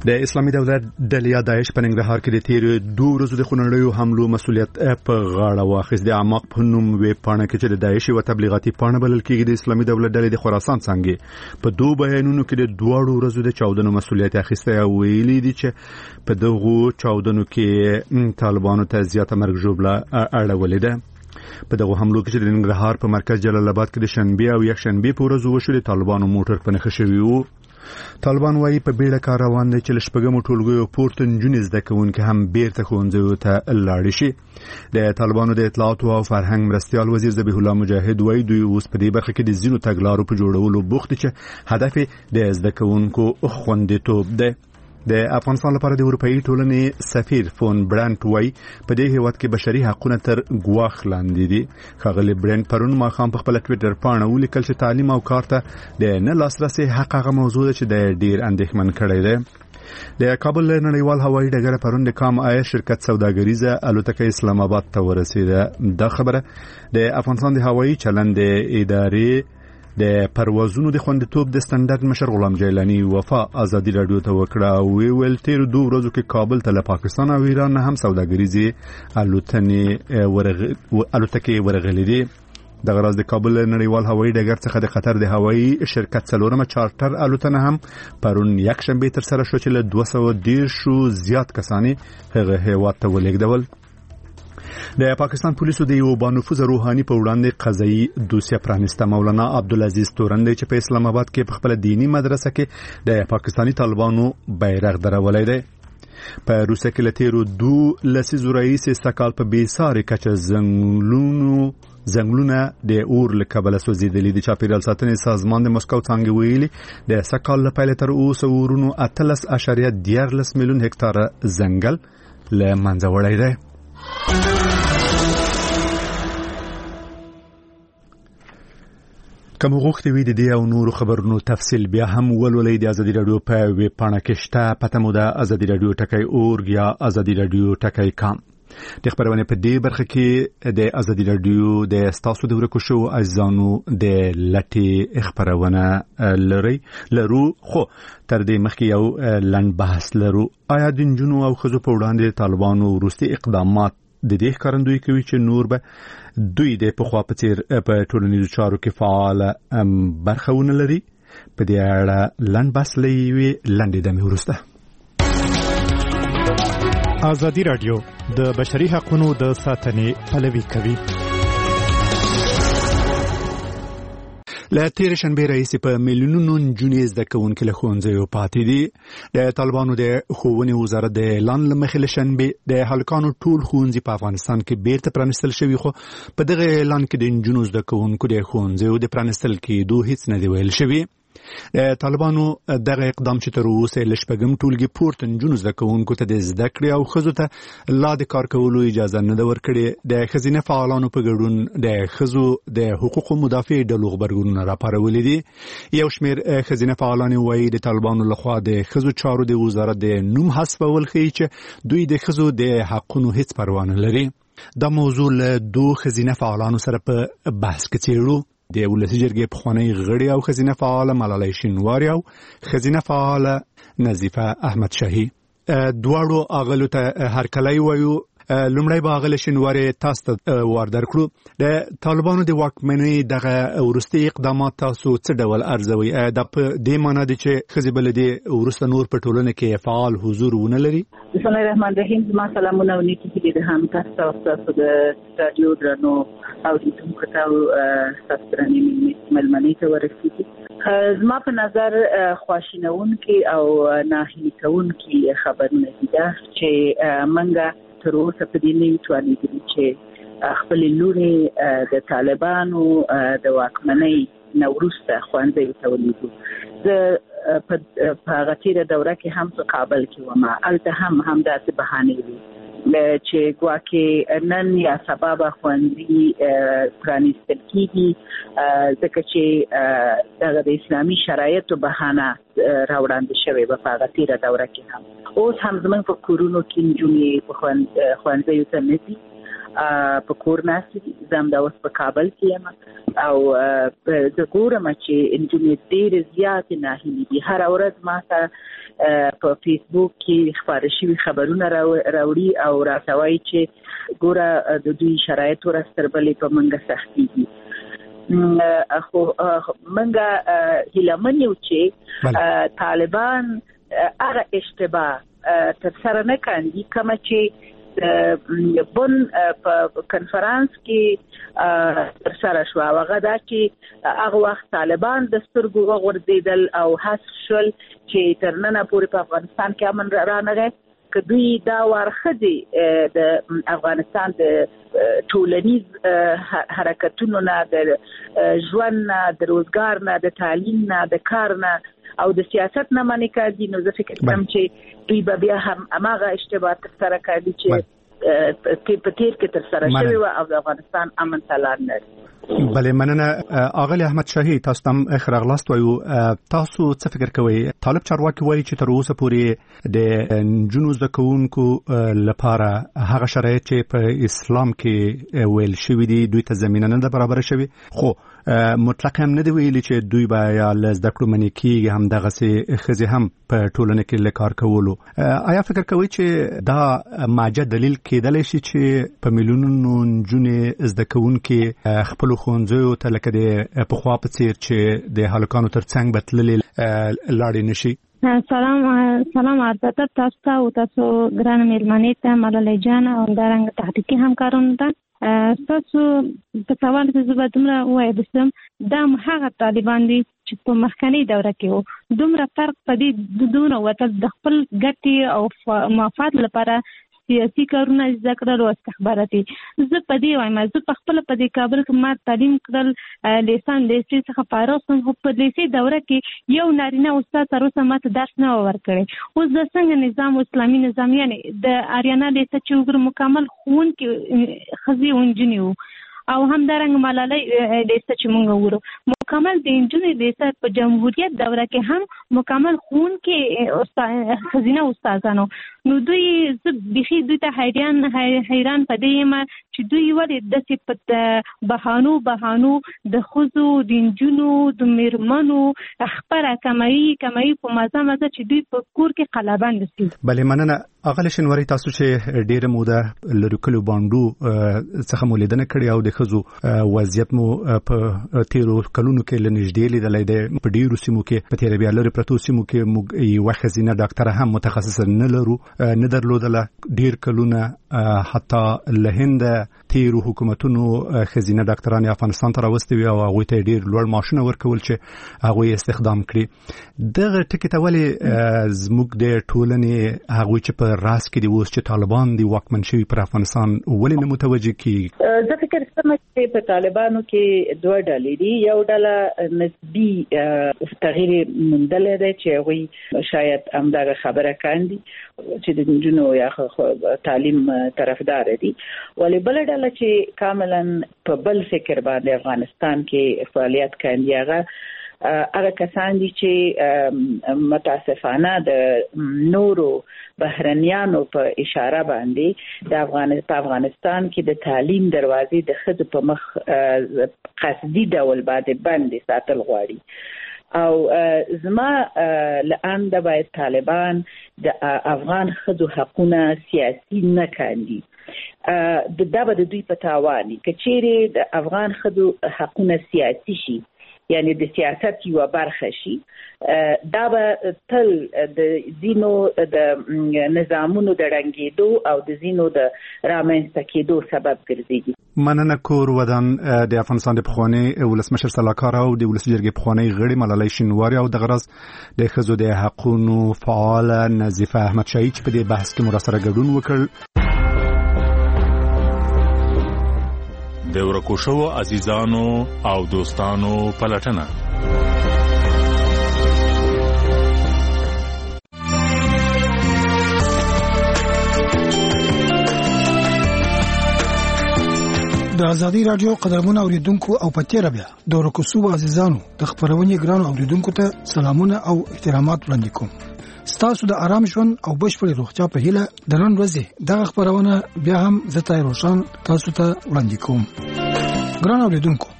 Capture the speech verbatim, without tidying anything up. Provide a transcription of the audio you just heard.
د اسلامي دولت ډلې داعش په ننګرهار کې د تیر دوه ورځو د خونړیو حملو مسؤلیت په غاړه واخیست. د اعماق په نوم وی پاڼه کې چې د داعش او تبلیغاتي پاڼه بلل کېږي د اسلامي دولت ډلې د خراسان څنګه په دوه بیانونو کې د دوه ورځو د چاودنو مسؤلیت اخیسته او ویلي دي چې په دغه چاودنو کې طالبانو ته زیاته مرګ ژوبله اړولې ده. په دغه حملو کې چې د ننګرهار په مرکز جلال آباد کې د شنبه او یک شنبه په ورځ وشو، د طالبانو موټر په نښه شوی وو. طالبان وايي په بیړه کار روان دي چې لشپږم ټولګیو پورته نجونې زده کوونکي هم بیرته ښوونځیو ته لاړ شي. د طالبانو د اطلاعات او فرهنګ مرستیال وزیر ذبیح الله مجاهد وايي دوی اوس په دې برخه کې د ځینو تګلارو په جوړولو بوخت دي چې هدف د زده کوونکو خوندیتوب ده. د افغانستان لپاره د اروپאי ټولنې سفیر فون برانت وايي په دې هیواد کې بشري حقوقونه تر ګواښ لاندې دي. ښاغلی برانت پرون ماښام په خپل ټویټر باندې ولیکل چې تعلیم او کار ته د نه لاسرسي حق هغه موضوع ده چې د ډیر اندېښمن کړی دی. د کابل نړیوال هوایي ډګر پرون د کام ایر شرکت سوداګریزه الوتکه اسلام آباد ته ورسېده. دا خبره د افغانستان د هوایي چلند ادارې د پروازونو د خوندیتوب د سټنډرډ مشر غلام جیلانی وفا ازادي رادیو ته وکړه او ویل تیر دوه ورځو کې کابل ته له پاکستان او ایران هم سوداګریزي الوتنې ورغ الوتکې ورغلې دي. د غراز د کابل نړیوال هوایي ډګر څخه د قطر د هوایي شرکت څلورمه چارټر الوتنه هم پرون یک شنبه تر سره شو چې له دوه سوه دېرش زیات کسانی هغه هیواد ته ولېږدول. د پاکستان پولیسو د یو بانفوذ روحاني په وړاندې قضایي دوسیه پرانسته. مولانا عبدالعزیز تورندی چې په اسلام آباد کې په خپل دینی مدرسه کې د پاکستانی طالبانو بیرغ درولای دی. په روسیه کې لتیرو دو لسیزو رئیس سکال په بیساري کچه زنګلونو زنګلونه د اور له کبله سوځېدلي دي. چاپیریال ساتنې سازمان د مسکو څانګې ویلي د سکال له پیل تر اوسه اورونو اتلس اشاریه دیارلس میلیون هکتاره ځنګل له منځه وړی دی. کوم وخت وی د دې او نورو خبرونو تفصیل بیا هم ولولئ د ازادي رادیو په ویب پاڼه کې شته. پته مو ده ازادي رادیو ټکی اورګ یا ازادي رادیو ټکی کام. د خبرونه په دې برخه کې د ازادي رادیو د ستاسو د ورکو شو اجزانو د لټي خبرونه لري لرو خو تر دې مخکې یو لنډ بحث لرو. آیا د جنونو او خزو په وړاندې طالبانو وروستي اقدامات د دې ښکارندوی کوي چې نور به دوی د پخوا په څیر په ټولنیزو چارو کې فعال برخه ونه لري؟ په دې اړه لنډ بحث لوي لنډې دمې وروسته. ازادي رادیو د بشري حقوقو د ساتنې پلوي کوي. له تیر شنبه رئیس په میلیونونو نجونې زده کوونکي له ښوونځیو پاتې دي. د طالبانو د ښوونې وزارت د اعلان له مخې له شنبه د هلکانو ټول ښوونځي په افغانستان کې بیرته پرانستل شوي، خو په دغه اعلان کې د نجونو زده کوونکو د ښوونځیو د پرانستل کېدو هیڅ نه دی ویل شوی. د طالبانو دغه اقدام چې تر اوسه له شپږم ټولګي پورته نجونو زده کوونکو ته د زده کړې او ښځو ته لا د کار کولو اجازه نه ده ورکړې. د ښځینه فعالانو په ګډون د ښځو د حقوقو مدافع ډلو غبرګونونه راپارولي دي. یو شمېر ښځینه فعالان وایي د طالبانو لخوا د ښځو چارو د وزارت د نوم حذفول ښیي چې دوی د ښځو د حقونو هیڅ پروا نه لري. دا موضوع له دوه ښځینه فعالانو سره په بحث کې څېړو. د ولسي جرګې پخوانی غړي او ښځینه فعاله ملالۍ شینواري او ښځینه فعاله نظیفه احمد شاهي. دواړو اغلو ته هرکلی وایو. لومړی به اغله شینواري تاسو ته وار درکړو. د طالبانو د واکمنۍ دغه وروستي اقدامات تاسو څه ډول ارزوي؟ د په دې معنی دي چې ښځې بل دې وروسته نور په ټولنه کې فعال حضور ونه لري؟ بسم الله الرحمن الرحیم. ما سلامونه او نیکی دې هم تاسو تاسو د رادیو درنو او د کومکتاو تاسو درنې ملمنې ته ورسېږي. زما په نظر خواشینون کې او ناهیلي کون کې خبرونه دي چې منګه تر اوسه په دې نه توانېدلي چې خپل لوري د طالبانو د واکمنۍ نه وروسته ښوونځیو ته ولیږو. زه په هغه تېره دوره کې هم په کابل کې وم، هلته هم همداسې بهانې وي چې ګواکې نن یا سبا به ښوونځي پرانیستل کېږي ځکه چې دغه د اسلامي شرایطو بهانه راوړاندې شوې به په هغه تېره دوره کې هم. اوس هم زموږ په کورونو کې نجونې په ښوونځیو ته نه ځي په کور ناستې زم د اوس په کابل کې یم او د ګورم چې انجونې ډېرې زیاتې ناهیلې دي. هره ورځ ما ته په فیسبوک کې خپاره شوي خبرونه راوړي او راته وایي چې ګوره د دوی شرایط ورځ تر بلې په منګه سختېږي. خو منګه هیله من یو چې طالبان هغه اشتباه ترسره نه کاندي کومه چې بن په کنفرانس کې ترسره شو. هغه دا چې هغه وخت طالبان د سترګو وغورځېدل او حذف شول چې تر ننه پورې په افغانستان کې امن رانغی. که دوی دا وارخځي د افغانستان د ټولنیز حرکتونو نه، د ژوند نه، د روزګار نه، د تعلیم نه، د کار نه او د سیاست نه منې کاږي، نو زه فکر کوم چې دوی به بیا هم هماغه اشتباه ترسره کوي چې په تیر کې ترسره شوی و او د افغانستان امن ته لار نه لري. بله مننه. اغلی احمد شاهي، تاسو تم اخر اغلاست وایو، تاسو څه فکر کوئ؟ طالب چارواکي وایي چې تر اوسه پورې د نجونو زده کوونکو لپاره هغه شرایط چې په اسلام کې ویل شوي دي دوی ته زمینه نه ده برابره شوي، خو مطلق هم نه دی ویلي چې دوی به یا له زده کړو منې کېږي، همدغسې ښځې هم په ټولنه کې له کار کولو. آیا فکر کوئ چې دا ماجه دلیل کېدلی شي چې په میلیونونو نجونې زده کوونکې خپلو ښوونځیو ته لکه د پخوا په څېر چې د هلکانو تر څنګ به تللې لاړې نه شي؟ سلام سلام عرض ادب تاسو ته او تاسو ګرانه مېلمنې ته، ملالۍ جان، او همدارنګه تحقیقي همکارانو ته. تاسو په سوال کې زه به دومره ووایسم، دا هغه طالبان دي چې په مخکنۍ دوره کې وو. دومره فرق په دې دونه وتل د خپل ګټې او مفاد لپاره سیاسي کارونه زده کړل او استخباراتي. زه په دې وایم، زه په خپل په دې کابل کې ما تعلیم کړل، لیسان لیسې څخه فارغ شوم، خو په لیسې دوره کې یو نارینه استاد تر اوسه ماته درس نه ورکړی. اوس د څنګه نظام اسلامي نظام، یعنې د اریانا لیسه چې وګورو مکمل ښوونکي ښځې او نجونې وو، او همدارنګه ملالۍ لیسه چې موږ وګورو مکمل د نجونې لیسه په جمهوریت دوره کې هم مکمل ښوونکي ښځینه استادانو. نو دوی زه بیخي دوی ته حیران حیران په دې یم چې دوی ولې داسې په بهانو بهانو د ښځو د نجونو د مېرمنو خپره کموي کموي په مزه مزه چې دوی په کور کې قلابند شي. بلې مننه. اغلی شنواری، تاسو چې ډېره موده لرو کلو بانډو څخه مو لیدنه کړې او د ښځو وضعیت مو په تیرو کلونو کې له نږدې لیدلی دی. په ډېرو سیمو کې، په تیره بیا لرې پرتو سیمو کې موږ یوه ښځینه ډاکټره هم متخصصه نه لرو، نه درلودله. ډېر کلونه حتی له هنده تیرو حکومتونو ښځینه ډاکټرانې افغانستان ته راوستې وي او هغوی ته ډېر لوړ معاشونه ورکول چې هغوی استخدام کړي. دغه ټکي ته ولې زموږ د ټولنې هغوی چې په راس کې دی اوس چې طالبان دی واکمن شوي پر افغانستان ولې نه متوجه کیږي؟ زه فکر کوم چې په طالبانو کې دوه ډلې دي. یو ډله نسبي تغییر موندلی دی چې هغوی شاید همدغه خبره کاندي چې د نجونو یا تعلیم طرفدار دي، ولې بله ډله چې کاملا په بل فکر باندې افغانستان کې فعالیت کاندي هغه هغه کسان دي چې متاسفانه د نورو بهرنیانو په اشاره باندې د افغانستان کې د تعلیم دروازې د ښځو په مخ قصدي ډول باندې بندې ساتل غواړي. او زما لانده باید طالبان د افغان ښځو حقونه سیاسي نه کاندي. دا به د دوی په تاوان وي. که چیرې د افغان ښځو حقونه سیاسي شي، یعنی د سیاست یو برخه شي، دا به تل د ځینو د نظامونو د ړنګېدو او د ځینو د رامنځته کېدو سبب ګرځېږي. مننه. کور ودان د افغانستان د پخواني ولسمشر سلاکار او د ولسي جرګې پخواني غړي ملالۍ شینواري او د غرض د ښځو د حقونو فعاله نظیفه احمد شاهي چې په دې بحث کې مو راسره ګډون وکړ. د ورکو شوو عزیزانو او دوستانو پلټنه. د ازادي رادیو قدرمن اوریدونکو او پته ربیا د ورکو شوو عزیزانو د خبرونې ګران اوریدونکو ته سلامونه او احترامات وړاندې کوم. ستاسو د آرام ژوند او بشپړ روغتیا په هیله د نن ورځې دغه خبرونه بیا هم زه طاهر روشن تاسو ته وړاندې کوم. ګران اوریدونکو